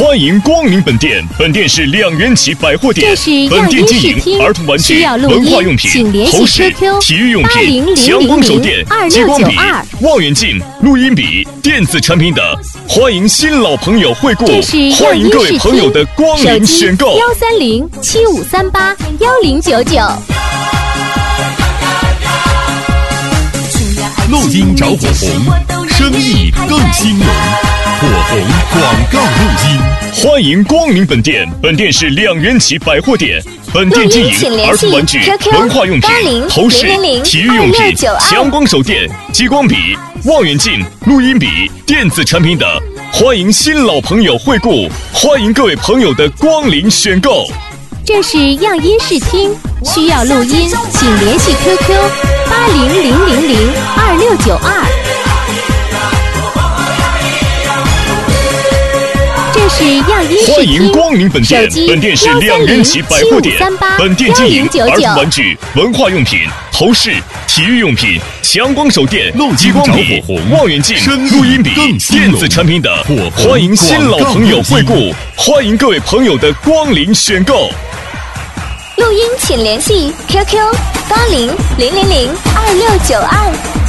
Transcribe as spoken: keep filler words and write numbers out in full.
欢迎光临本店，本店是两元起百货店。 这是本店经样营儿童玩具、 需要录音文化用品、 请联系头饰、 Q Q 体育用八零品、 零强光手零电二、 激光笔六九二、 望远镜、录音笔、电子产品等。欢迎新老朋友惠顾这是， 欢迎各位朋友的光手机临选购。 幺三零七五三八幺零九九。 录音找火红，生意更兴隆。火红广告录音。 欢迎光临本店，本店是两元起百货店。本店经营儿童玩具、文化用品、头饰、体育用品、强光手电、激光笔、望远镜、录音笔、电子产品等。欢迎新老朋友惠顾，欢迎各位朋友的光临选购。 这是样音视听，需要录音，请联系 Q Q 八零零零零二六九二。这是样音视听， 欢迎光临本店， 手机本店是两元起百货店。本店经营儿童玩具、文化用品、头饰、体育用品、强光手电、激光笔、望远镜、录音笔、电子产品等。欢迎新老朋友惠顾，欢迎各位朋友的光临选购。 录音请联系 Q Q 八零零零零二六九二。